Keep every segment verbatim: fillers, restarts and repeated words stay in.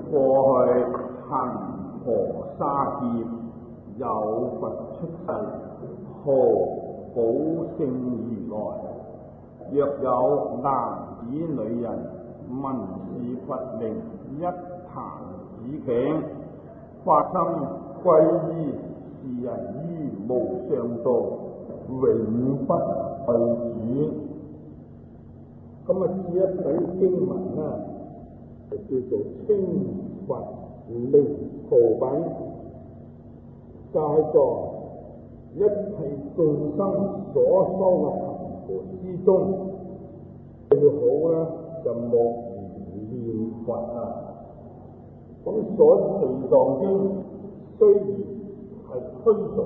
過去恒河沙劫，有佛出世，號寶勝如來。若有男子女人聞是佛名，一彈指頃，發心皈依是人於無上道，永不退轉。咁啊，呢一首經文咧，就叫做稱佛名號品，就係在一切眾生所修嘅行門之中，最好咧就莫如念佛啊！咁所以《地藏經》雖然係推崇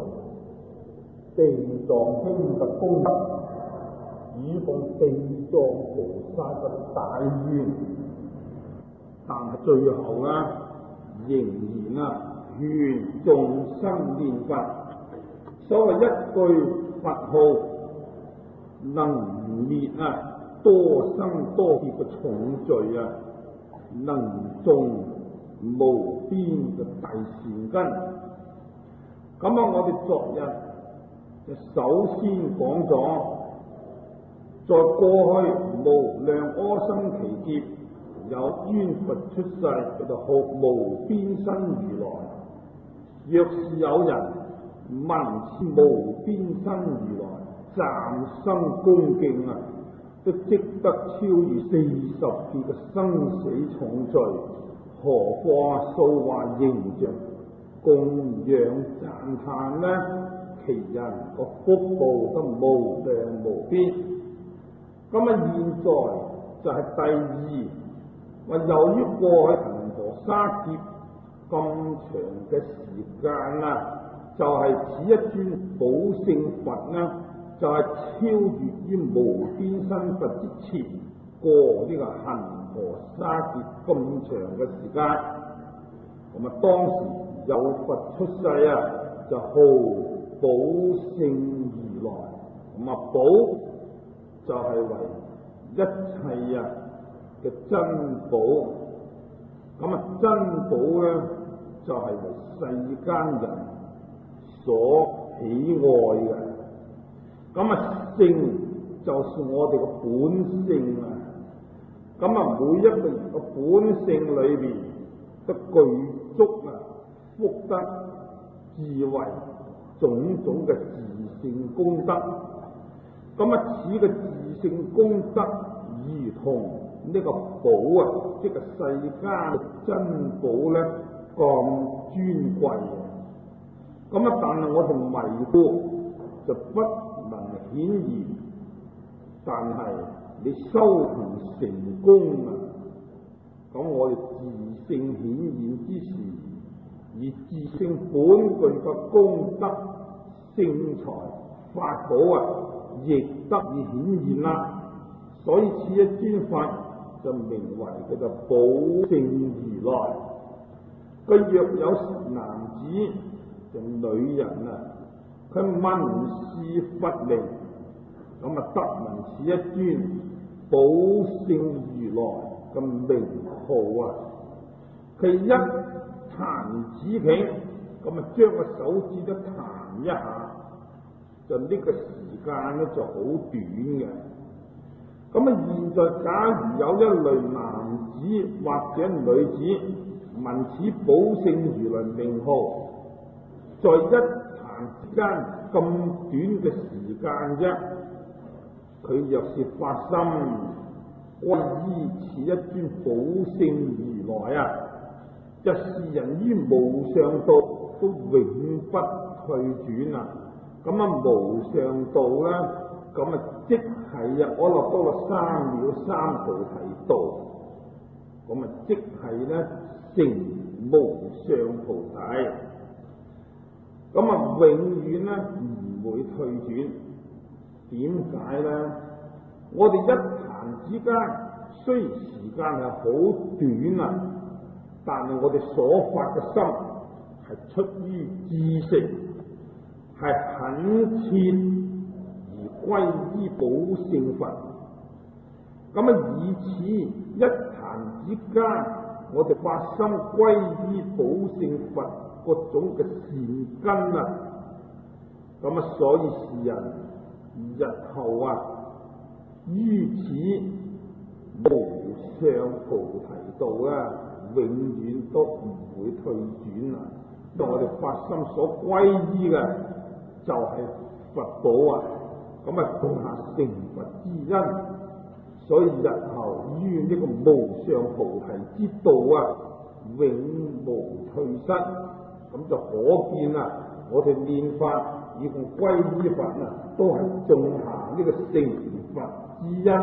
《地藏經》嘅功德，以奉地藏菩薩嘅大願，但係最後啊，仍然啊勸眾生念佛。所謂一句佛號，能滅啊多生多劫嘅重罪啊，能種無邊嘅大善根。咁啊，我哋昨日就首先講咗，在過去無量阿僧祇劫，有冤佛出世，叫做號無邊身如來。若是有人聞此無邊身如來，暫生恭敬啊，都即得超越四十劫嘅生死重罪。何況數話形象供養讚歎呢？其人個福報都無量無邊。咁啊，現在就係第二，話由於過去恒河沙劫咁長嘅時間啊，就係、是、此一尊寶勝佛呢，就係、是、超越於無邊身佛之前過呢個恒河沙劫咁長嘅時間。咁啊，當時有佛出世啊，就號寶勝如來。咁啊，寶就係為一切啊嘅珍寶。咁啊，珍寶咧就係、是、為世間人所喜愛嘅。咁啊，勝就是我哋嘅本性啊。咁啊，每一個人嘅本性裏邊都具足啊福德、智慧、種種嘅自性功德。咁啊，此嘅自性功德如同呢個寶啊，即係世間嘅珍寶咧咁尊貴。咁啊，但係我哋迷惑就不能顯現，但係你修行成功啊，咁我哋自性顯現之時，以自性本具嘅功德、聖財、法寶啊，亦得以顯現啦。所以此一尊佛就名為叫做寶勝如來。佢若有男子就女人啊，佢聞是佛名，咁啊得聞此一尊寶勝如來嘅名號啊。佢一彈指頃，咁啊將個手指都彈一下，就呢個時間咧就好短嘅。咁啊，現在假如有一類男子或者女子聞此寶勝如來名號，在一彈之間咁短嘅時間啫，佢若是發心皈依此一尊寶勝如來啊，一世人於無上道都永不退轉啊！咁啊，無上道咧，咁啊即係啊，我落多個三藐三菩提道，咁啊即係咧成無上菩提，咁啊永遠咧唔會退轉。點解咧？我哋一彈之間，雖然時間係好短啊，但係我哋所發嘅心係出於知識，係懇切而歸依寶勝佛。咁啊，以此一彈之間， 我哋發心歸依寶聖佛嗰種嘅善根啊，咁啊，所以世人日後啊，於此無上菩提道啊，永遠都唔會退轉啊！因為我哋發心所歸依嘅就係佛寶啊，咁啊種下成佛之因，所以日後於呢個無上菩提之道啊，永無退失。咁就可見啊，我哋念法以及歸依法啊，都係種下呢個成佛之因。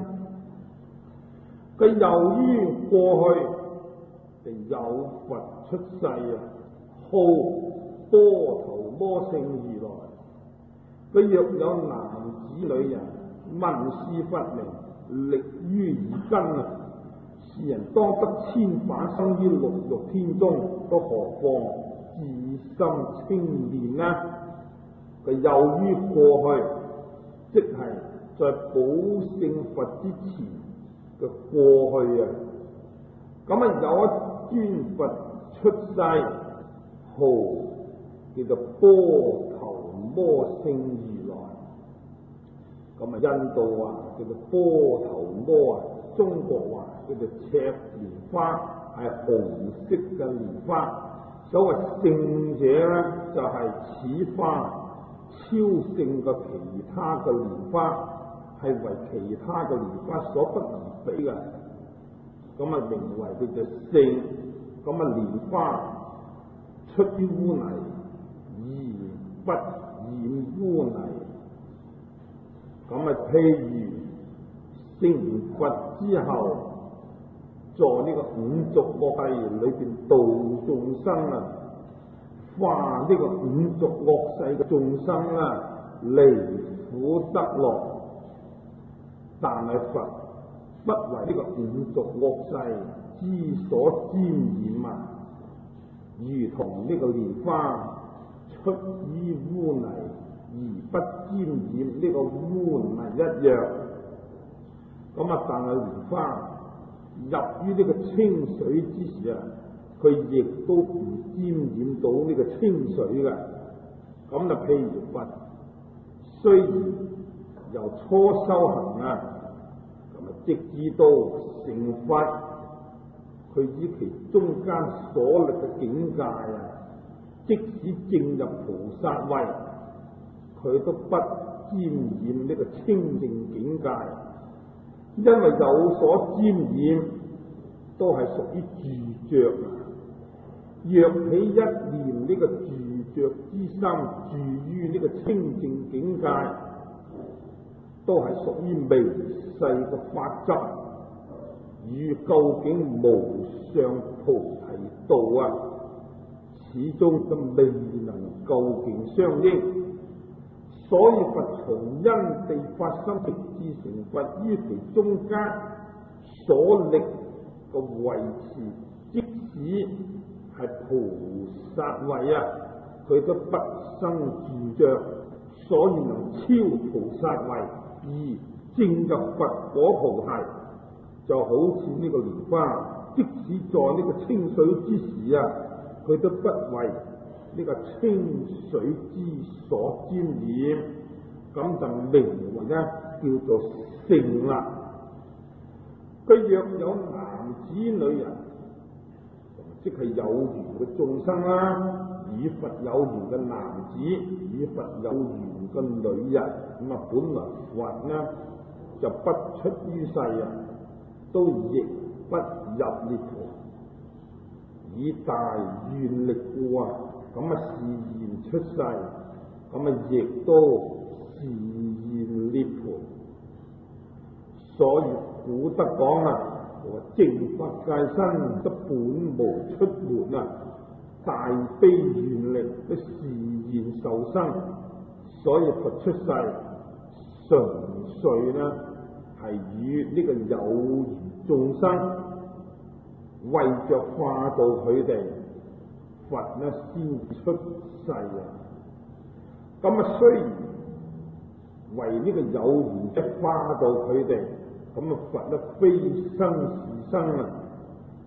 佢由於過去就有佛出世啊，號波頭摩聖如來。佢若有男子女人聞是佛名，力於耳根啊，是人當得千返生於六欲天中，都何況自心清廉啊！佢由於過去，即係在寶聖佛之前嘅過去啊，咁啊有一尊佛出世，號叫做波頭摩聖如來。咁啊印度話叫做波頭摩啊，中國話叫做赤蓮花，係紅色嘅蓮花。所謂聖者咧，就係、是、此花超勝嘅其他嘅蓮花，係為其他嘅蓮花所不能比嘅。咁啊，名為佢就聖。咁啊，蓮花出於污泥，而不染污泥。咁啊，譬如成佛之後，在呢個五濁惡世裏邊度眾生啊，化呢個五濁惡世嘅眾生啊，離苦得樂。但係佛不為呢個五濁惡世之所沾染啊，如同呢個蓮花出於污泥而不沾染呢個污泥一樣。咁啊，但係蓮花入於呢個清水之時啊，佢亦都唔沾染到呢個清水嘅。咁就譬如佛雖然由初修行啊，咁啊直至到成佛，佢以其中間所歷嘅境界啊，即使證入菩薩位，佢都不沾染呢個清淨境界。因為有所沾染，都係屬於住着。若起一念呢個住着之心，住於呢個清淨境界，都係屬於微細嘅法則，與究竟無上菩提道啊，始終都未能究竟相應。所以佛從因地發心直至成佛，於其中間所歷嘅位置，即使係菩薩位啊，佢都不生住着，所以能超菩薩位而證入佛果菩提。就好似呢個蓮花，即使在呢個清水之時啊，佢都不為呢個清水之所沾染，咁就名為咧叫做聖啦。佢若有男子女人，即係有緣嘅眾生啦，與佛有緣嘅男子，與佛有緣嘅女人，咁啊本來佛呢就不出於世啊，都亦不入涅槃，以大願力故啊，咁啊示現出世，咁啊亦都示現涅槃。所以古德講啊，正法界身得本無出門啊，大悲願力都示現受生。所以佛出世純粹呢係與呢個有緣眾生，為着化導佢哋，佛呢先出世啊。咁啊雖然為呢個有緣即化導佢哋，咁啊佛呢非生是生啊，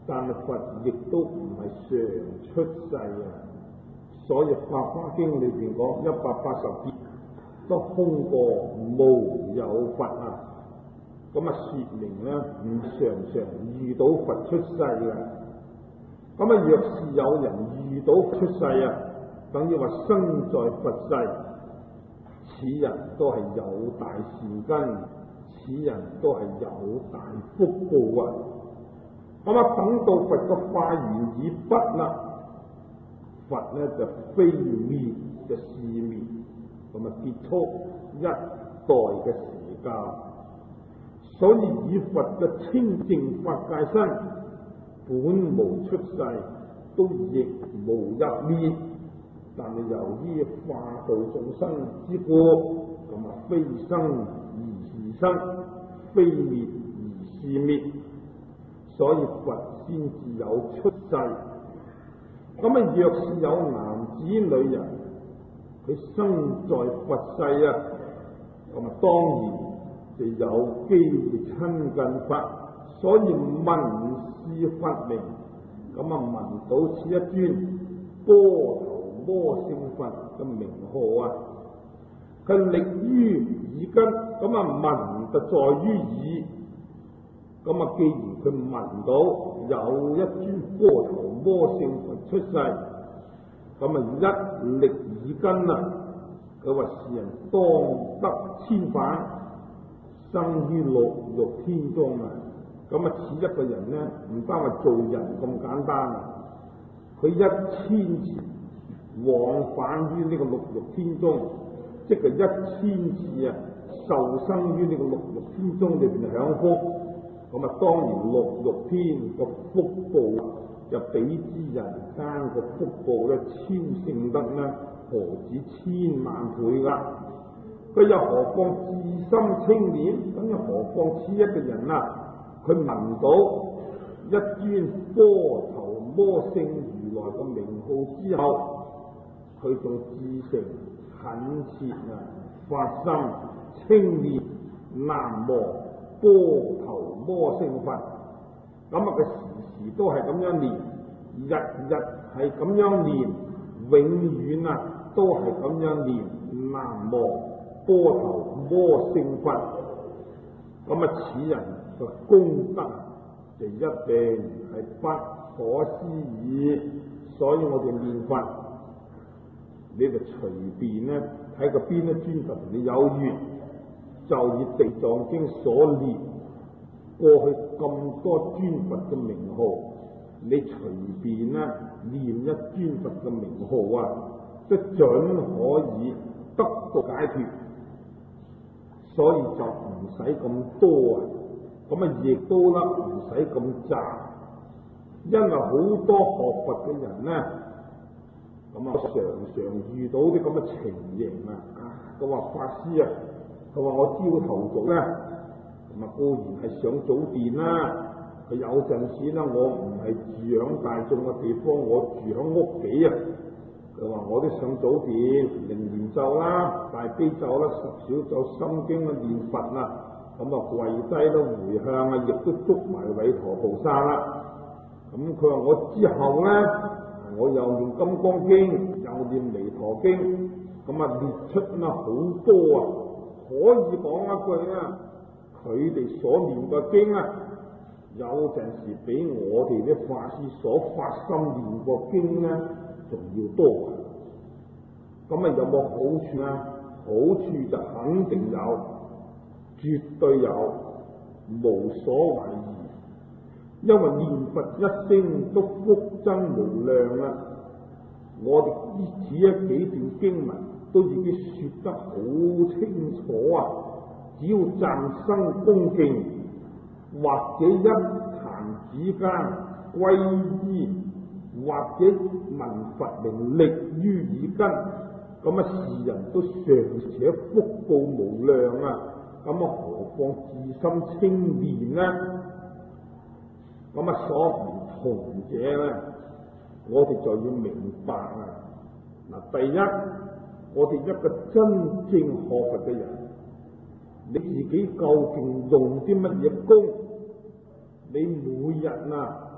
但係佛亦都唔係常出世啊。所以《法華經》裏邊講一百八十節都空過無有佛啊。咁啊，說明咧唔常常遇到佛出世嘅。咁啊，若是有人遇到出世啊，等於話生在佛世，此人都係有大善根，此人都係有大福報啊。咁啊，等到佛嘅化緣已畢啦，佛咧就非滅就是滅，咁啊結束一代嘅時間。所以以佛嘅清淨法界身，本無出世，都亦無入滅。但係由於化度眾生之故，咁啊非生而是生，非滅而是滅，所以佛先至有出世。咁啊，若是有男子女人，佢生在佛世啊，咁啊當然就有機會親近佛，所以聞是佛名，咁啊聞到此一尊波頭摩勝佛嘅名號啊，佢力於耳根，咁啊聞就在於耳，咁啊既然佢聞到有一尊波頭摩勝佛出世，咁啊一力耳根啊，佢話是人當得千返，生於六欲天中啊。咁啊似一個人咧，唔單係做人咁簡單啊，佢一千次往返於呢個六欲天中，即係一千次啊受生於呢個六欲天中裏邊享福。咁啊當然六欲天個福報就比之人間個福報咧超勝得咧何止千萬倍噶。佢又何況自心清廉，咁又何況此一個人啊，佢聞到一尊波頭摩勝如來嘅名號之後，佢仲自成懇切啊發心清念南無波頭摩勝佛。咁啊佢時時都係咁樣念，日日係咁樣念，永遠啊都係咁樣念南無波頭摩勝佛。咁啊此人嘅功德就一定係不可思議。所以我哋念佛，你就隨便咧睇個邊一尊佛同你有緣，就以地藏經所列過去咁多尊佛嘅名號，你隨便咧念一尊佛嘅名號啊，即準可以得到解脫。所以就唔使咁多啊，咁啊亦都啦唔使咁雜，因為好多學佛嘅人咧，咁啊常常遇到啲咁嘅情形啊。佢話法師啊，佢話我朝頭早咧，咁啊固然係上早殿啦。佢有陣時咧，我唔係住響大眾嘅地方，我住響屋企啊。佢話我都上早殿，靈言咒啦、大悲咒啦、十小咒、心經啊、念佛啊，咁啊跪低都回向啊，亦都捉埋韋陀菩薩啦。咁佢話我之後咧，我又念金剛經，又念彌陀經，咁啊列出啊好多啊，可以講一句啊，佢哋所念嘅經啊，有陣時比我哋啲法師所發心念過經咧仲要多。咁啊有冇好處啊？好處就肯定有，絕對有，無所懷疑。因為念佛一聲都福增無量啊！我哋呢此一幾段經文都已經說得好清楚啊！只要暫生恭敬，或者一彈指間歸依，或者聞佛名力於耳根，咁啊世人都尚且福報無量啊！咁啊何況自心清廉呢？咁啊所唔同者咧，我哋就要明白啊！嗱，第一，我哋一個真正學佛嘅人，你自己究竟用啲乜嘢功？你每日啊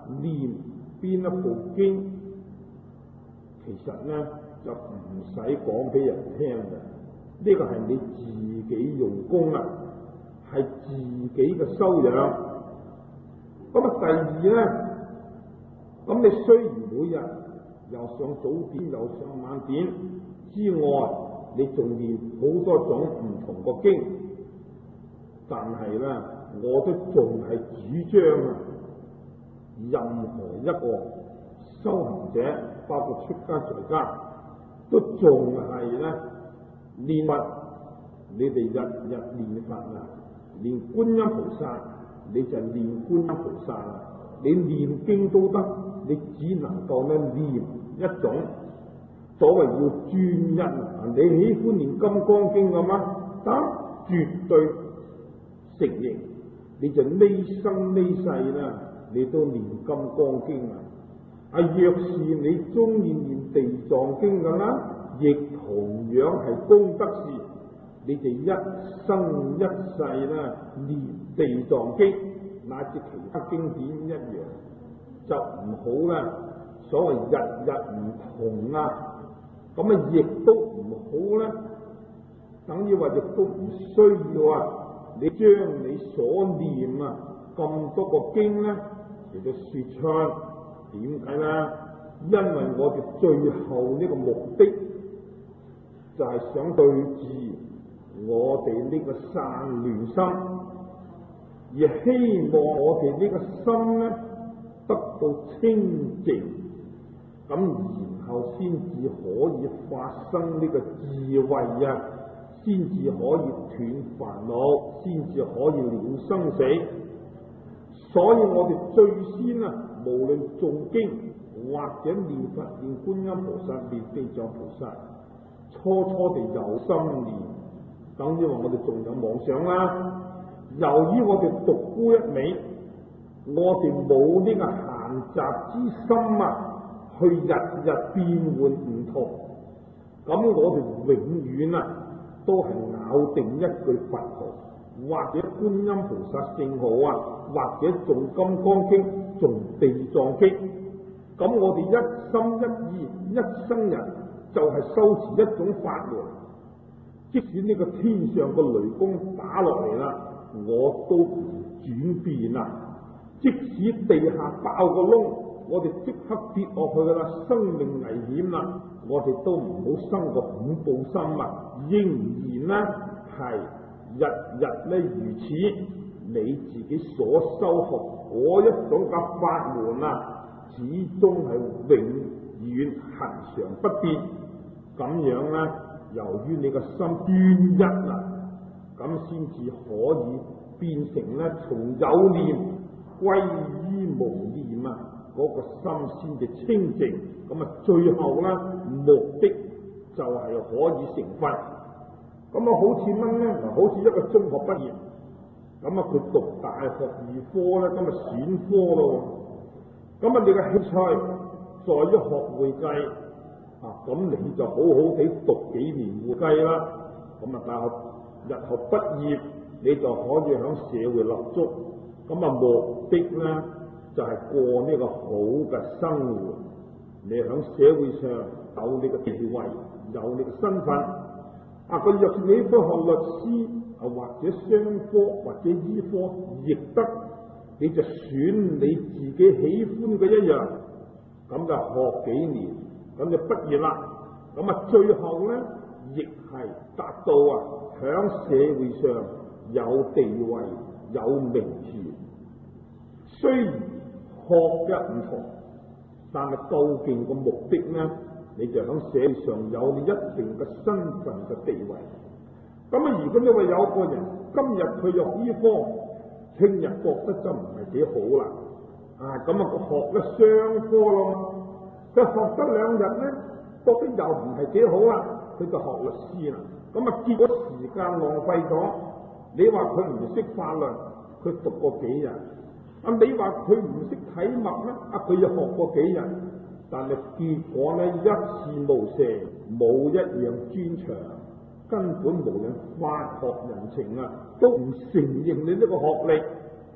念邊一部經，其實咧就唔使講俾人聽嘅，呢、這個係你自己用功啊，係自己嘅修養。咁啊，第二咧，咁你雖然每日又上早點又上晚點之外，你仲念好多種唔同個經，但係咧，我都仲係主張啊，任何一個修行者，包括出家在家，都仲係咧念佛。你哋日日念佛啊，念觀音菩薩，你就念觀音菩薩啦。你念經都得，你只能夠咧念一種。所謂要專一啊！你喜歡念金剛經嘅嗎？得，絕對承認。你就呢生呢世啦，你都念金剛經啊！啊，若是你中意念地藏經嘅啦，亦同樣係功德事。你哋一生一世啦念地藏經，乃至其他經典一樣，就唔好啦。所謂日日唔同啊！咁啊，亦都唔好咧，等於話亦都唔需要啊！你將你所念啊咁多個經咧，嚟到説出，點解咧？因為我哋最後呢個目的就係想對治我哋呢個散亂心，而希望我哋呢個心咧得到清淨，咁然後先至可以發生呢個智慧啊，先至可以斷煩惱，先至可以了生死。所以我哋最先啊，無論誦經或者念佛、念觀音菩薩、念地藏菩薩，初初地有心念，等於話我哋仲有妄想啦。由於我哋獨孤一味，我哋冇呢個閒雜之心啊，去日日變換唔同，咁我哋永遠啊都係咬定一句佛號，或者觀音菩薩聖號啊，或者誦金剛經、誦地藏經，咁我哋一心一意一生人就係修持一種法門，即使呢個天上個雷公打落嚟啦，我都唔轉變啊！即使地下爆個窿，我哋即刻跌落去噶啦，生命危險啦，我哋都唔好生個恐怖心啊！仍然呢係日日咧如此，你自己所修學嗰一種嘅法門啊，始終係永遠恆常不變。咁樣咧，由於你個心專一啊，咁先至可以變成咧從有念歸於無念啊！嗰個心先至清淨，咁啊最後咧目的就係可以成佛。咁啊好似乜咧？嗱，好似一個中學畢業，咁啊佢讀大學二科咧，咁啊選科咯。咁啊你嘅興趣在於學會計啊，咁你就好好地讀幾年會計啦。咁啊大學日後畢業，你就可以喺社會立足。咁啊目的咧就係、是、過呢個好嘅生活，你喺社會上有你嘅地位，有你嘅身份。啊，佢若是你科學律師啊，或者商科或者醫科亦得，你就選你自己喜歡嘅一樣，咁就學幾年，咁就畢業啦。咁啊最後咧亦係達到啊喺社會上有地位有名譽。雖然學嘅唔同，但係究竟個目的呢，你就喺社會上有你一定嘅身份嘅地位。咁啊，如果你話有個人今日佢學醫科，聽日覺得就唔係幾好啦，啊咁啊，佢學咗商科咯，佢學得兩日咧，覺得又唔係幾好啦，佢就學律師啦。咁啊，結果時間浪費咗。你話佢唔識法律，佢讀過幾日？啊！你話佢唔識睇墨咩？啊！佢又學過幾日，但係結果咧一事無成，冇一樣專長，根本無論法學人情啊，都唔承認你呢個學歷。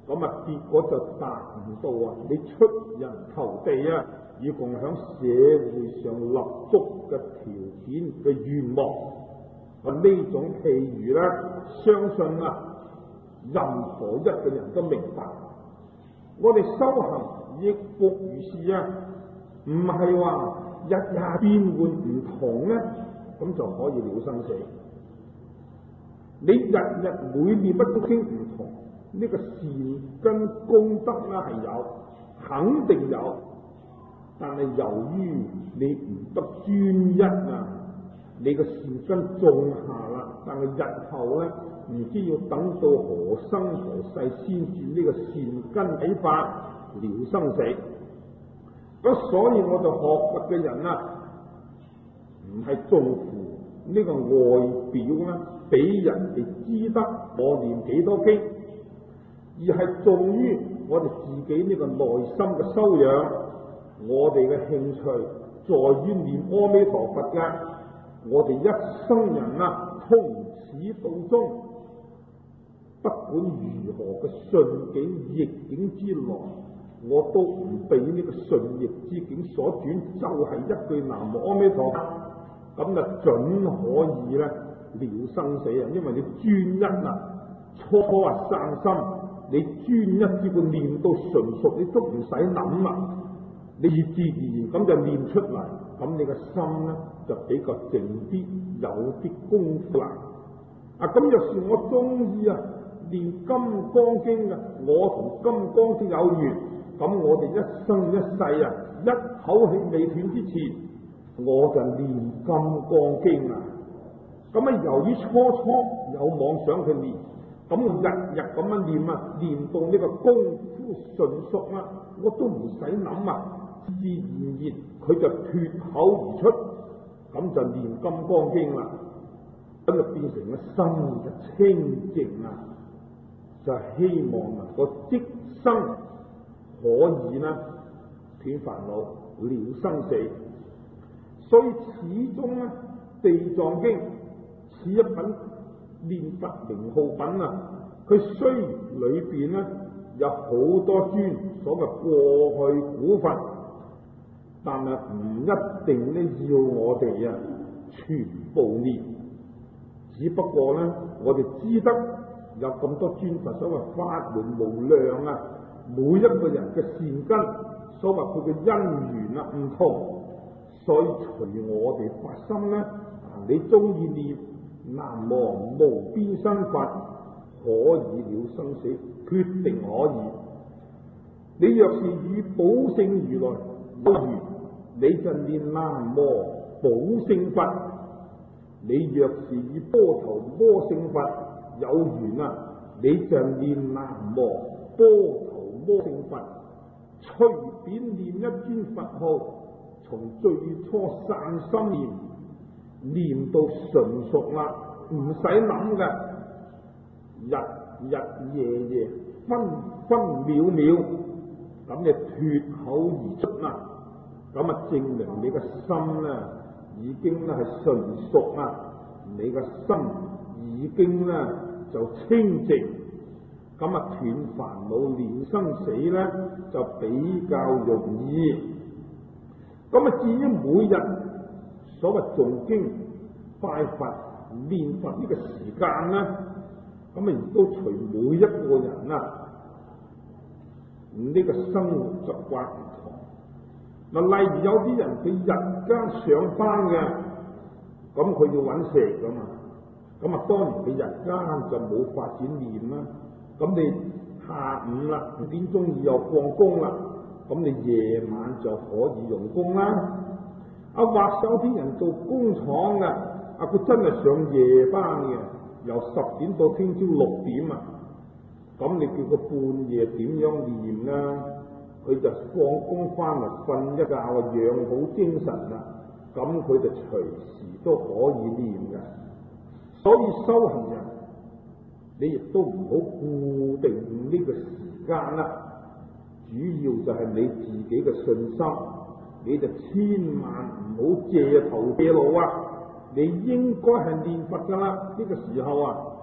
咁啊結果就達唔到啊你出人頭地啊，以共享社會上立足嘅條件嘅願望。啊呢種譬喻咧，相信啊任何一個人都明白。我哋修行亦復如是啊，唔係話日日變換唔同咧，咁就可以了生死。你日日每念不都經唔同，呢、這個善根功德啦係有，肯定有，但係由於你唔得專一啊，你個善根種下啦，但係日後咧唔知要等到何生何世先至呢個善根啟發了生死。咁所以我就學佛嘅人啊，唔係重乎呢個外表啦，俾人哋知得我念幾多經，而係重於我哋自己呢個內心嘅修養。我哋嘅興趣在於念阿彌陀佛嘅，我哋一生人啊，從始到終，不管如何嘅順境逆境之來，我都唔被呢個順逆之境所轉，就係、是、一句南無阿彌陀佛，咁就準可以咧了生死啊！因為你專一啊，初初啊散心，你專一只要念到純熟，你都唔使諗啊，你自自然然咁就念出嚟，咁你個心咧就比較靜啲，有啲功夫啦。啊，咁若是我中意啊念金剛經嘅，我同金剛經有緣，咁我哋一生一世啊，一口氣未斷之前，我就念金剛經啊。咁啊，由於初初有妄想去念，咁我日日咁樣念啊，念到呢個功夫純熟啦，我都唔使諗啊，自然然佢就脫口而出，咁就念金剛經啦，咁就變成個心嘅清淨啊，就希望啊個即生可以呢斷煩惱了生死。所以始終呢地藏經此一品念佛名號品啊，佢雖然裏邊呢有好多尊所謂過去古佛，但係唔一定呢要我哋啊全部念，只不過呢我哋知得有咁多尊佛，所謂法門無量啊，每一個人嘅善根，所謂佢嘅因緣啊唔同，所以隨我哋發心呢，你中意念南無無邊身佛，可以了生死，決定可以。你若是與寶勝如來有緣，你就念南無寶勝佛；你若是與波頭摩勝佛有緣啊，你就念南無波頭摩勝佛。隨便念一尊佛號，從最初散心念，念到純熟啦，唔使諗嘅，日日夜夜，分分秒秒，咁你脫口而出啦，咁啊證明你個心咧已經咧係純熟啦，你個心已經咧就清淨，咁啊斷煩惱了生死咧就比較容易。咁啊至於每日所謂誦經拜佛念佛呢個時間咧，咁啊亦都隨每一個人啊呢個生活習慣唔同。嗱，例如有啲人佢日間上班嘅，咁佢要揾食噶嘛，咁啊當然佢日間就冇法子念啦。咁你下午啦五點鐘又放工啦，咁你夜晚就可以用功啦。啊，或有啲人做工廠嘅，啊佢真係上夜班嘅，由十點到聽朝六點啊，咁你叫佢半夜點樣念啦？佢就放工翻嚟瞓一覺，養好精神啦，咁佢就隨時都可以念嘅。所以修行人，你亦都唔好固定呢個時間啦，主要就係你自己嘅信心，你就千萬唔好借頭借路啊！你應該係念佛噶啦，呢、這個時候啊，啊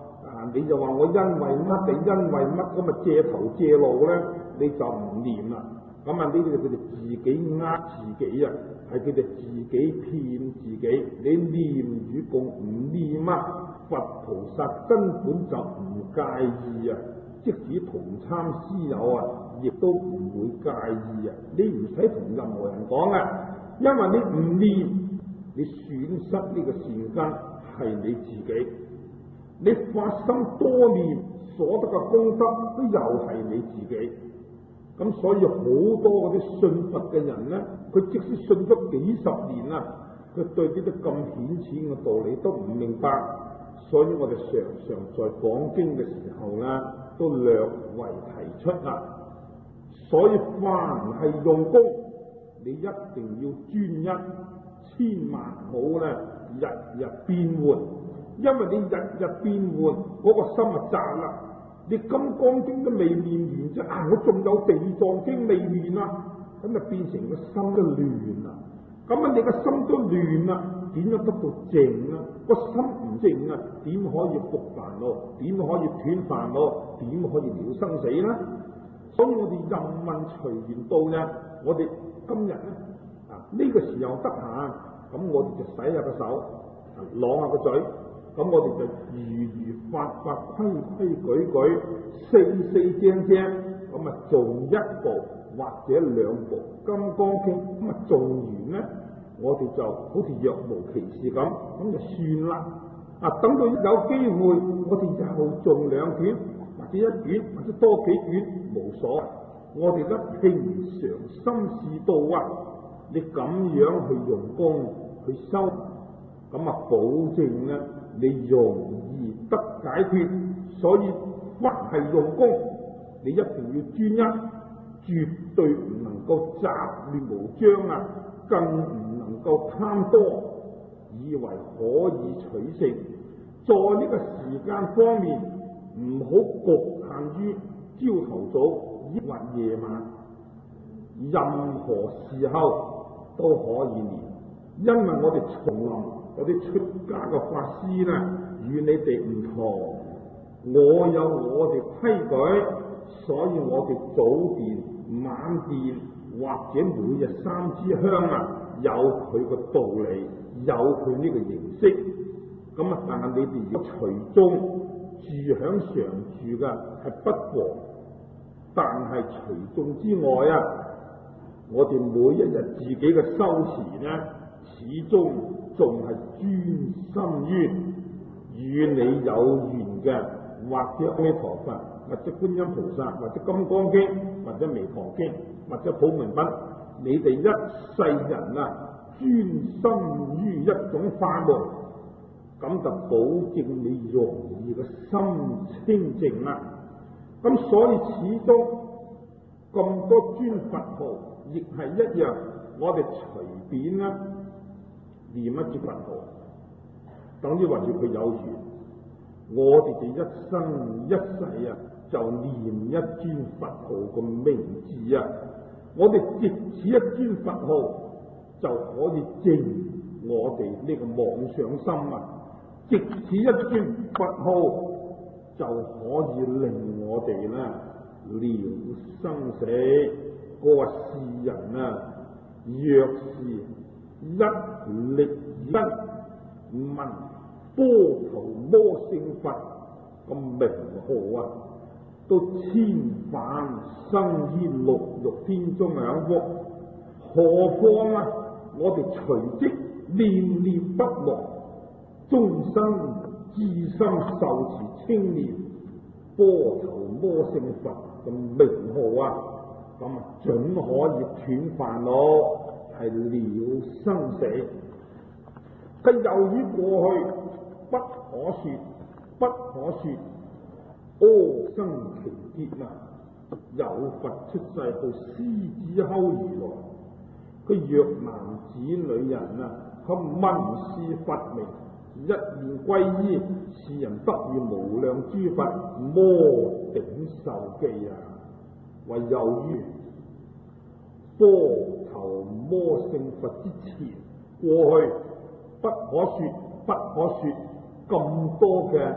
啊，你就話我因為乜你因為乜咁啊借頭借路咧，你就唔念啦。咁啊呢啲就佢哋自己呃自己啊，係佢哋自己騙自己。你念與共唔念啊，佛菩薩根本就唔介意啊，即使同參師友啊，亦都唔會介意啊。你唔使同任何人講啊，因為你唔念，你損失呢個善根係你自己。你發心多念所得嘅功德都又係你自己。咁所以好多嗰啲信佛嘅人咧，佢即使信咗幾十年啦，佢對呢啲咁顯淺嘅道理都唔明白。所以我哋常常在講經嘅時候咧，都略為提出啦。所以凡係用功，你一定要專一，千萬好咧日日變換，因為你日日變換嗰、那個心就窄啦。你金剛經都未念完啫，啊！我仲有地藏經未念啦，咁就變成個心都亂啦。咁啊，你個心都亂啦，點樣得到靜啊？個心唔靜啊，點可以伏煩惱？點可以斷煩惱？點可以了生死呢？所以我哋任問隨緣到啫。我哋今日咧啊，呢、這個時候得閒，咁我哋就洗下個手，啷下個嘴。咁我哋就如如法法規規矩矩四四正正咁啊，做一部或者兩部《金剛經》，咁啊做完咧，我哋就好似若無其事咁，咁就算啦。啊，等到有機會，我哋又做兩卷或者一卷或者多幾卷，無所謂。我哋咧平常心是道啊，你咁樣去用功去修，咁啊保證咧。你容易得解脫，所以凡係用功，你一定要專一，絕對唔能夠雜亂無章啊，更唔能夠貪多，以為可以取勝。在呢個時間方面，唔好局限於朝頭早抑或夜晚，任何時候都可以念，因為我哋叢林。有啲出家嘅法師咧，與你哋唔同，我有我哋規矩，所以我哋早殿、晚殿或者每日三支香啊，有佢個道理，有佢呢個形式。咁啊，但係你哋如果隨中住響常住嘅係不妨，但係隨眾之外啊，我哋每一日自己嘅修持呢，始終仲係專心於與你有緣嘅，或者阿彌陀佛，或者觀音菩薩，或者金剛經，或者彌陀經，或者普門品，你哋一世人啊，專心於一種法門，咁就保證你容易嘅心清淨啦。咁所以始終咁多尊佛號，亦係一樣，我哋隨便啦。念一支佛號，等於話住佢有緣，我哋就一生一世啊，就念一尊佛號個名字啊！我哋藉此一尊佛號，就可以證我哋呢個妄想心啊！藉此一尊佛號，就可以令我哋咧了生死。嗰個世人啊，若是一力一聞波頭摩勝佛個名號啊，都千萬生於六欲天中享福。何況啊，我哋隨即念念不忘，終生至心受持清念波頭摩勝佛個名號啊，咁啊準可以斷煩惱，係了生死。佢由於過去不可說，不可說，阿僧祇劫啊，有佛出世號獅子吼如來。佢若男子女人啊，佢聞是佛名，一念歸依，是人得遇無量諸佛摩頂受記啊！為由於波頭摩勝佛之前，過去不可說，不可說咁多嘅不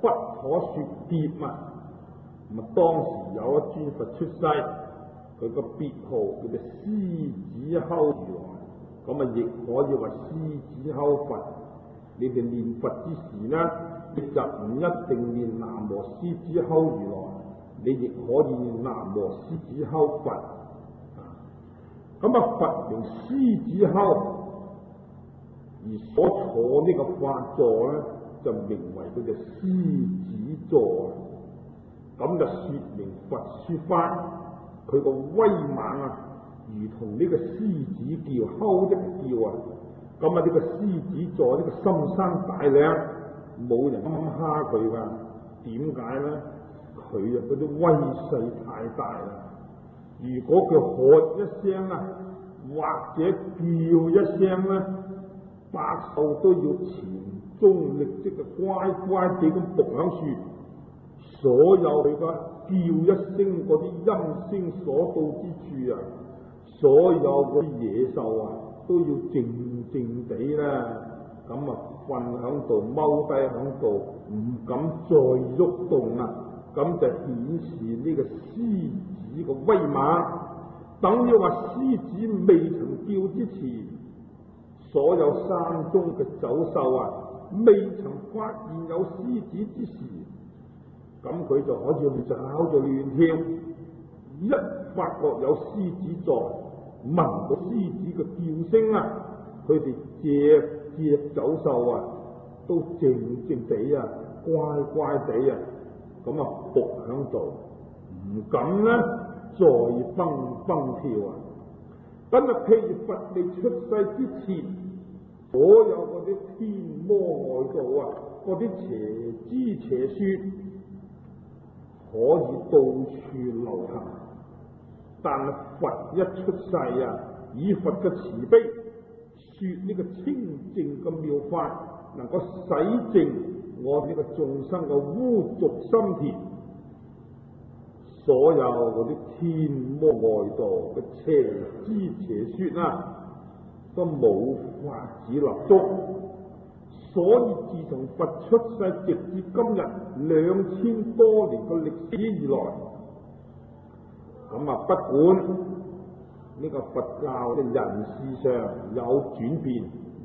不可說別物。咁啊，當時有一尊佛出世，佢個別號叫做獅子吼如來，咁啊亦可以話獅子吼佛。你哋念佛之時呢，你就唔一定念南無獅子吼如來，你亦可以念南無獅子吼佛。咁啊，佛名獅子吼，而所坐呢個法座咧，就名為佢嘅獅子座。咁就說明佛說法，佢個威猛啊，如同呢個獅子叫吼一個叫啊。咁啊，呢個獅子座呢個深山大嶺，冇人敢蝦佢噶。點解咧？佢啊嗰啲威勢太大啦。如果佢喝一聲啊，或者叫一聲咧，百獸都要前中力即嘅乖乖地咁伏響樹。所有佢嘅叫一聲嗰啲音聲所到之處啊，所有嗰啲野獸啊，都要靜靜地啦，咁啊瞓響度，踎低響度，唔敢再喐動啊，咁就顯示呢個獅子嘅威猛。等於話獅子未曾叫之前，所有山中嘅走獸啊，未曾發現有獅子之時，咁佢就可以找咗亂跳。一發覺有獅子在，聞到獅子嘅叫聲啊，佢哋隻隻走獸啊，都靜靜地啊，乖乖地啊，咁啊伏響度，唔敢咧再蹦蹦跳啊。咁啊，譬如佛未出世之前，所有嗰啲天魔外道啊，嗰啲邪知邪說，可以到處流行。但佛一出世啊，以佛嘅慈悲，說呢個清淨嘅妙法，能夠洗淨我呢個眾生嘅污濁心田。所有嗰啲天魔外道嘅邪知邪說啊，都冇法子立足。所以自從佛出世直至今日兩千多年嘅歷史以來，咁啊，不管呢個佛教嘅人事上有轉變，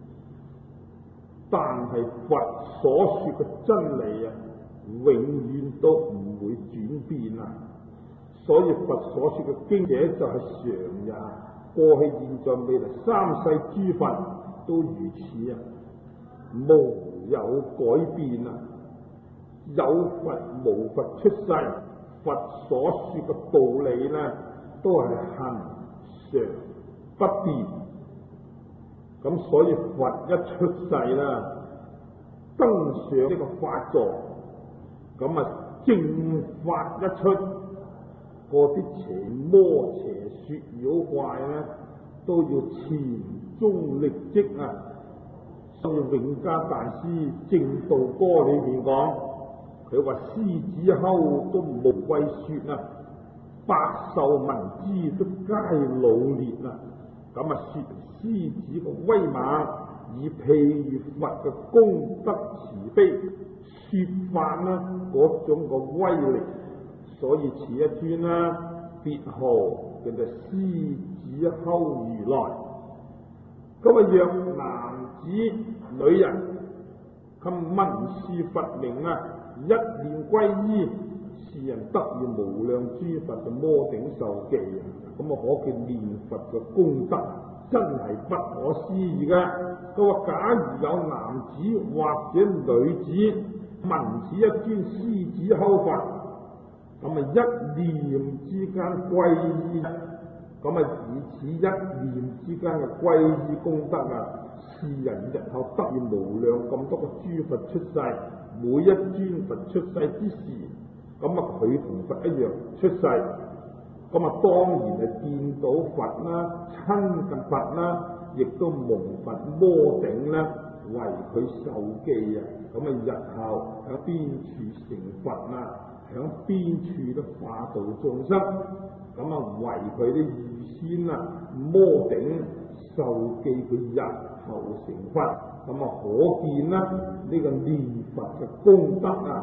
但係佛所說嘅真理啊，永遠都唔會轉變啊！所以佛所說嘅經者就係常也，過去、現在、未來三世諸佛都如此啊，無有改變啊！有佛無佛出世，佛所說嘅道理呢，都係恒常不變。咁所以佛一出世啦，登上呢個法座，咁啊正法一出，嗰啲邪魔邪說妖怪呢，都要前蹤力跡啊！所以永嘉大師正道歌裏面講，佢話獅子吼都無謂說啊，百獸聞之都皆老裂啊！咁啊，說獅子嘅威猛，以譬如佛嘅功德慈悲說法啦，嗰種嘅威力，所以此一尊啦，別號叫做獅子吼如來。咁啊，若男子女人及聞是佛名啊，一念歸依，是人得遇無量諸佛嘅摩頂受記啊！咁啊，可見念佛嘅功德真係不可思議噶。佢話假如有男子或者女子聞此一尊獅子吼佛，咁啊一念之間歸依，咁啊以此一念之間嘅歸依功德啊，是人日後得遇無量咁多個諸佛出世，每一尊佛出世之時，咁啊佢同佛一樣出世，咁啊當然係見到佛啦，親近佛啦，亦都蒙佛摩頂啦，為佢受記啊！咁啊日後喺邊處成佛啊，喺邊處都化度眾生，咁啊為佢啲預先啊摩頂受記，佢日後成佛，咁啊可見啦呢個念佛嘅功德啊，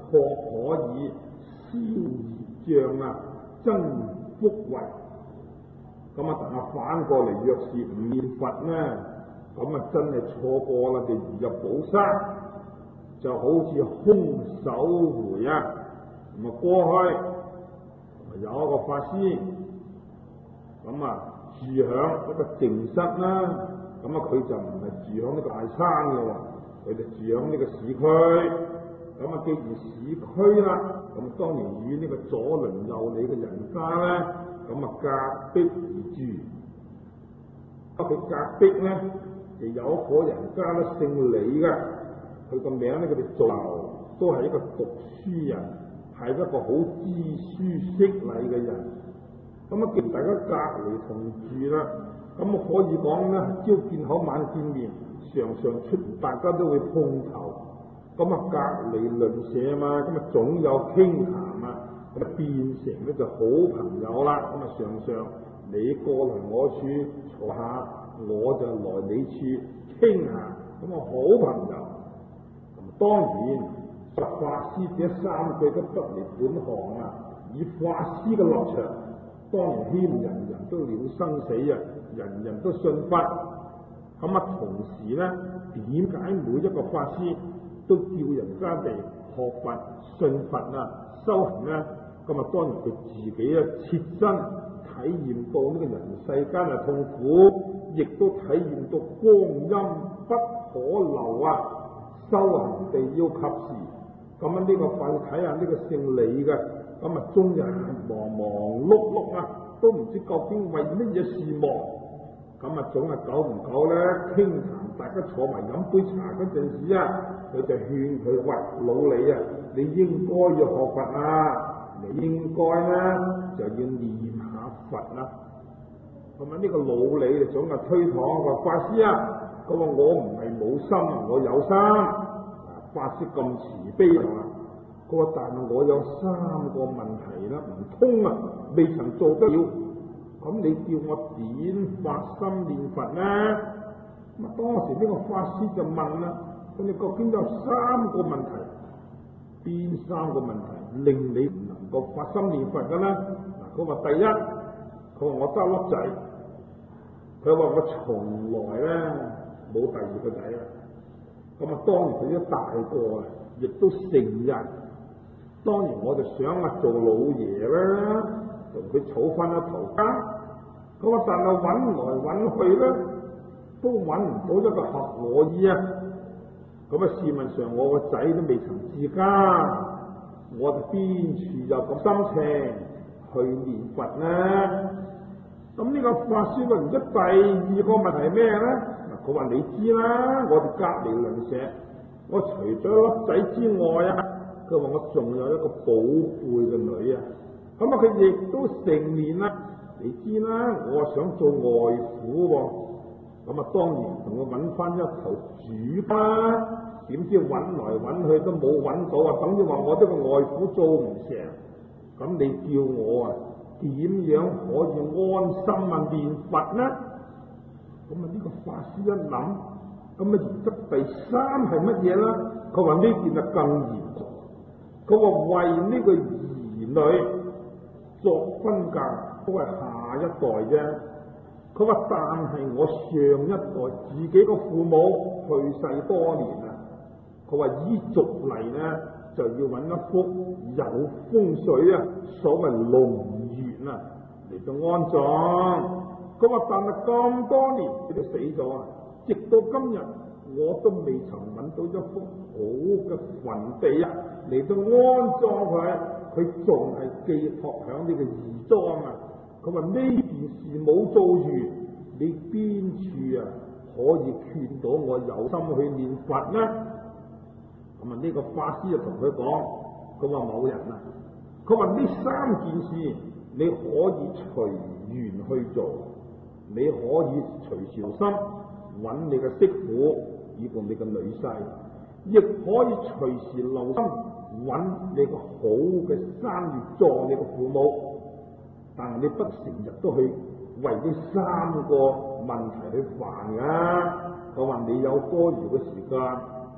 確可以消業障啊，增福慧。咁啊，但係反過嚟，若是唔念佛呢，咁啊真係錯過啦，就如入寶山，就好似空手回啊！咁啊過去有一個法師，咁啊住響一個靜室啦，咁啊佢就唔係住響呢個大山嘅喎，佢就住響呢個市區。咁啊，既然市區啦，咁當然與呢個左鄰右里嘅人家咧，咁啊隔壁而住。啊，佢隔壁咧就有一個人家咧姓李嘅，佢個名咧佢哋做都係一個讀書人，係一個好知書識禮嘅人。咁啊，既然大家隔離同住啦，咁啊可以講咧朝見口晚見面，常常出大家都會碰頭。咁啊，隔離鄰舍嘛，咁啊總有傾談啊，咁啊變成咧就好朋友啦。咁啊，常常你過嚟我處坐下，我就來你處傾下，咁啊好朋友。咁當然，法師這三句都不離本行啊。以法師嘅立場，當然希望人人都了生死啊，人人都信佛。咁啊，同時咧，點解每一個法師都叫人家哋學佛、信佛啊、修行咧？咁啊，當然佢自己啊切身體驗到呢個人世間嘅痛苦，亦都體驗到光陰不可留啊，修行地要及時。咁啊，呢個法睇下呢個姓李嘅，咁啊終日忙忙碌碌啊，都唔知究竟為乜嘢事忙。咁啊，總係久唔久咧，傾談，大家坐埋飲杯茶嗰陣時啊，佢就勸佢：喂，老李啊，你應該要學佛啊，你應該咧就要念下佛啦。咁啊，呢個老李就總係推搪話：法師啊，佢話我唔係冇心，我有心。法師咁慈悲啊，佢話但係我有三個問題啦，唔通啊，未曾做得了。咁你叫我點發心念佛呢？咁啊，當時呢個法師就問啦：咁你究竟有三個問題，邊三個問題令你唔能夠發心念佛嘅呢？嗱，佢話第一，佢話我得粒仔，佢話我從來咧冇第二個仔啊。咁啊，當然佢都大個啦，亦都成人，當然我就想啊做老爺啦，同佢儲翻一頭家。咁啊，但係揾來揾去咧，都揾唔到一個合我意啊！咁啊，試問上我個仔都未曾自家，我哋邊處有個心情去念佛呢？咁呢個法師問咗第二個問題係咩咧？佢話你知啦，我哋隔離鄰舍，我除咗粒仔之外啊，佢話我仲有一個寶貝嘅女啊，咁啊佢亦都成年啦，你知啦，我想做外父喎，咁啊當然同佢揾翻一頭主啦，點知揾來揾去都冇揾到啊，等於話我呢個外父做唔成，咁你叫我啊點樣可以安心啊念佛呢？咁啊！呢個法師一諗，咁啊，然則第三係乜嘢咧？佢話呢件就更嚴重。佢話為呢個兒女作婚嫁都係下一代啫。佢話但係我上一代自己個父母去世多年啦。佢話依俗例咧就要揾一幅有風水啊，所謂龍穴啊嚟到安葬。佢話但係咁多年佢都死咗啊！直到今日我都未曾揾到一幅好嘅墳地啊，嚟到安葬佢，佢仲係寄託響呢個義莊啊！佢話呢件事冇做完，你邊處啊可以勸到我有心去念佛呢？咁啊呢個法師就同佢講，佢話某人啊，佢話呢三件事你可以隨緣去做。你可以隨時留心揾你嘅媳婦以伴你嘅女婿，亦可以隨時留心揾你個好嘅山穴葬你嘅父母。但係你不成日都去為呢三個問題去煩㗎。佢話你有多餘嘅時間，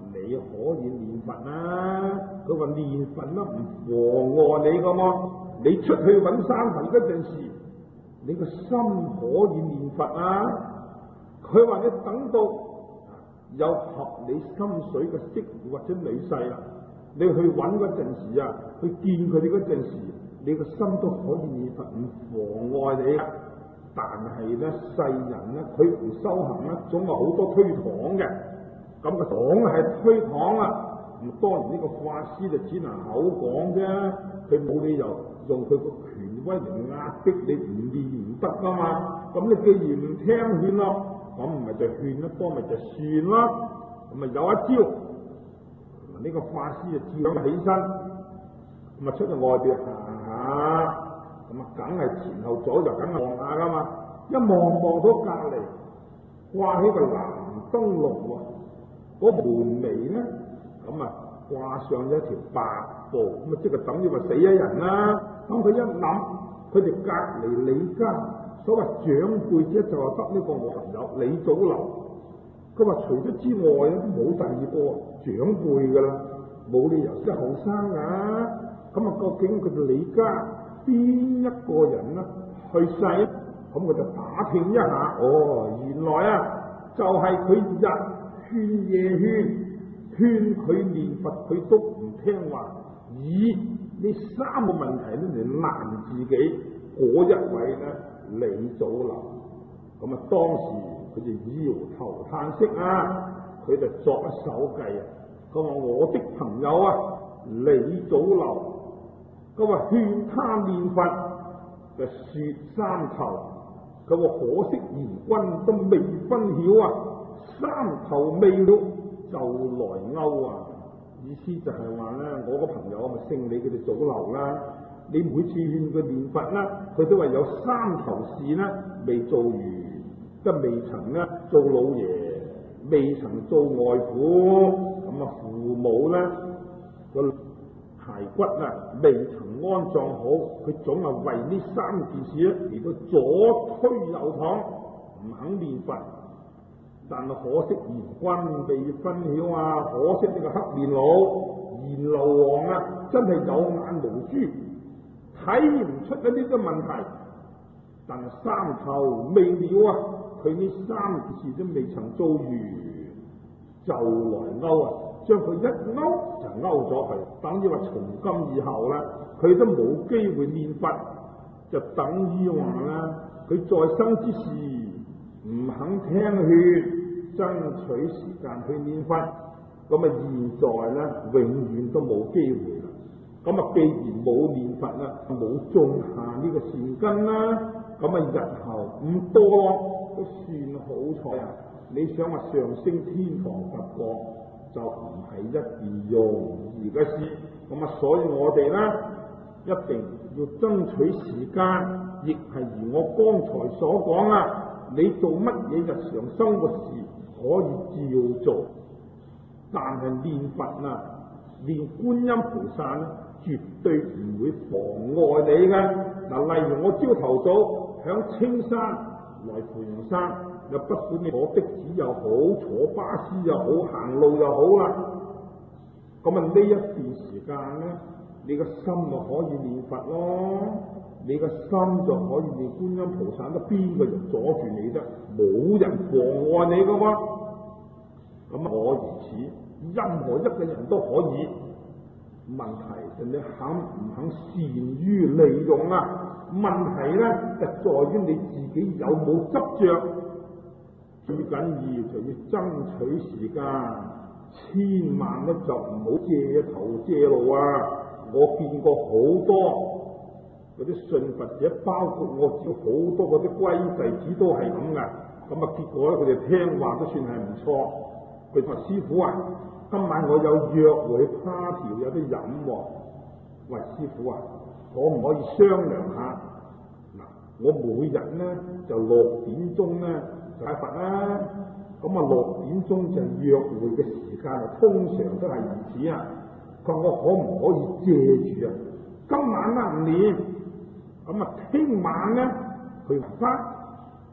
你可以念佛啦。佢話念佛啦唔妨礙你噶嘛，你出去揾山頭嗰陣時，你個心可以念佛啊。佢話你等到有合你心水嘅媳婦或者女婿啦，你去揾嗰陣時啊，去見佢哋嗰陣時，你個心都可以念佛，唔妨礙你。但係咧，世人咧，佢唔修行咧，總有好多推搪嘅。咁個講係推搪啊，咁當然呢個法師就只能口講啫，佢冇理由用佢個權威嚟壓迫你唔念唔得噶嘛。咁你既然唔聽勸咯，咁唔係就勸一多咪就算咯。咁啊有一招，呢、這個法師就照起身，咁啊出去外邊行下。咁啊，梗係前後左右梗係望下噶嘛，一望望到隔離掛起個藍燈籠喎，嗰門楣咧，咁啊掛上咗一條白布，咁啊即係等於話死咗人啦。咁佢一諗，佢哋隔離李家所謂長輩啫，就係得呢個我朋友李祖樓。佢話除咗之外咧，冇第二個長輩噶啦，冇理由識後生噶。咁啊，究竟佢哋李家邊一個人呢去世？咁我就打聽一下，哦，原來啊就係、是、佢日勸夜勸，勸佢念佛佢都唔聽話，以呢三個問題咧嚟難自己。嗰一位咧李祖樓，咁啊當時佢就搖頭嘆息啊，佢就作一首偈啊，佢話我的朋友啊李祖樓，佢話勸他念佛就說三頭，佢話可惜賢君都未分曉啊，三頭未了就來勾啊。意思就係話咧，我個朋友咪姓李，佢哋祖樓啦。你每次勸佢念佛啦，佢都話有三頭事啦，未做完，即係未曾咧做老爺，未曾做外父，咁啊父母咧個骸骨啊未曾安葬好，佢總係為呢三件事咧嚟到左推右搪，唔肯念佛。但係可惜賢君未分曉啊，可惜呢個黑面佬閻羅王啊，真係有眼無珠，睇唔出一啲嘅問題。但係三頭未了啊，佢呢三件事都未曾做完，就來勾啊，將佢一勾就勾咗佢，等於話從今以後咧，佢都冇機會念佛，就等於話咧，佢在生之時唔肯聽勸，爭取時間去念佛，咁啊現在咧永遠都冇機會啦。咁啊既然冇念佛啦，冇種下呢個善根啦，咁啊日後唔多都算好彩啊！你想話上升天堂佛國，就唔係一件容易嘅事。咁啊，所以我哋咧一定要爭取時間，亦係如我剛才所講啊，你做乜嘢日常生活事可以照做，但係念佛啊，念觀音菩薩咧，絕對唔會妨礙你嘅。嗱，例如我朝頭早響青山來芙蓉山，又不管你坐的士又好，坐巴士又好，行路又好啦。咁啊呢一段時間咧，你個心就可以念佛咯，你個心就可以念觀音菩薩，得邊個人阻住你啫？冇人妨礙你噶喎。咁我如此，任何一個人都可以。問題就你肯唔肯善於利用啊？問題咧就在於你自己有冇執着。最緊要就要爭取時間，千萬咧就唔好借頭借路啊！我見過好多嗰啲信佛者，包括我知好多嗰啲龜弟子都係咁噶。咁啊，結果咧佢哋聽話都算係唔錯。佢話師傅啊，今晚我有約會 party 有啲飲喎。喂，師傅啊，可唔可以商量下？嗱，我每日咧就六點鐘咧就拜佛啦。咁啊六點鐘就約會嘅時間啊，通常都係如此啊。佢話我可唔可以借住啊？今晚啊唔念，咁啊聽晚咧去翻。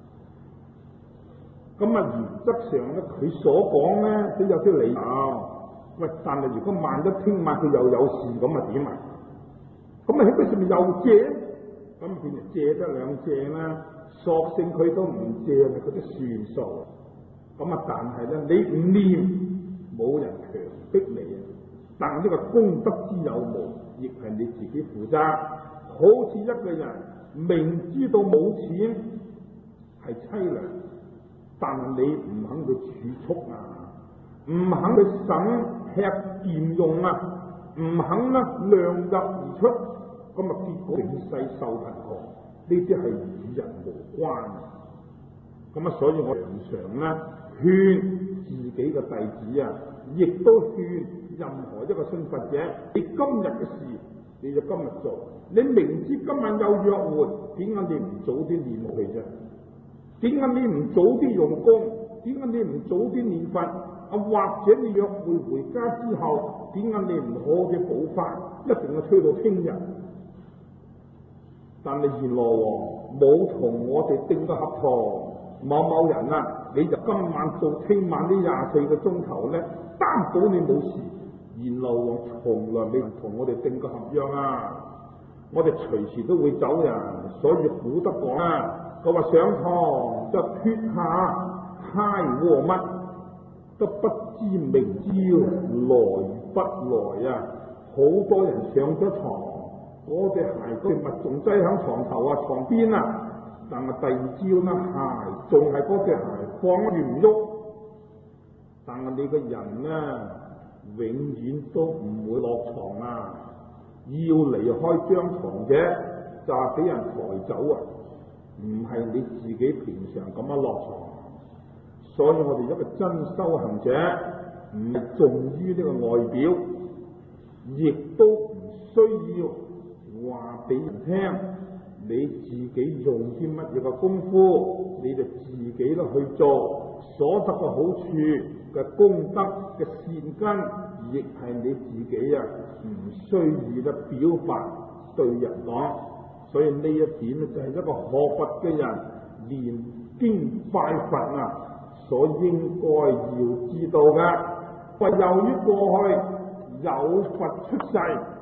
咁啊原則上咧，佢所講咧都有啲理由。 喂，但係如果萬一聽晚佢又有事咁啊點啊？咁啊喺佢上面又借，咁佢就借得兩借啦，索性佢都唔借咪佢都算數。咁啊，但係咧你唔念，冇人強迫你啊。但係呢個功德之有無，亦係你自己負責。好似一個人明知道冇錢係淒涼，但係你唔肯去儲蓄啊，唔肯去省吃儉用啊，唔肯啦量入而出，咁啊結果永世受貧窮。呢啲係與人無關啊。咁啊，所以我常常咧勸自己嘅弟子啊，亦都勸任何一個信佛者，你今日嘅事你就今日做。你明知今晚有約會，點解你唔早啲念落去啫？點解你唔早啲用功？點解你唔早啲念佛？啊，或者你約會回家之後，點解你唔好好嘅補翻？一定要推到聽日。但係閻羅王冇同我哋定個合同。某某人啊，你就今晚做聽晚呢廿四個鐘頭咧，擔保你冇事。閻羅王從來未同我哋定個合約啊！我哋隨時都會走人，所以古德講啊，佢話上堂就脫下揩和乜，都不知明朝來不來啊！好多人上咗床，嗰隻鞋嗰隻襪仲擠喺床頭啊、床邊啊。但係第二朝呢，鞋仲係嗰隻鞋放住唔喐，但係你個人呢，永遠都唔會落床啊！要離開張床嘅，就係俾人抬走啊！唔係你自己平常咁樣落床。所以我哋一個真修行者，唔係重於呢個外表，亦都唔需要話俾人聽。你自己用啲乜嘢嘅功夫，你就自己都去做，所得嘅好處嘅功德嘅善根，亦係你自己啊，唔需要嘅表白對人講。所以呢一點咧，就係一個學佛嘅人念經拜佛啊，所應該要知道嘅。為由於過去有佛出世。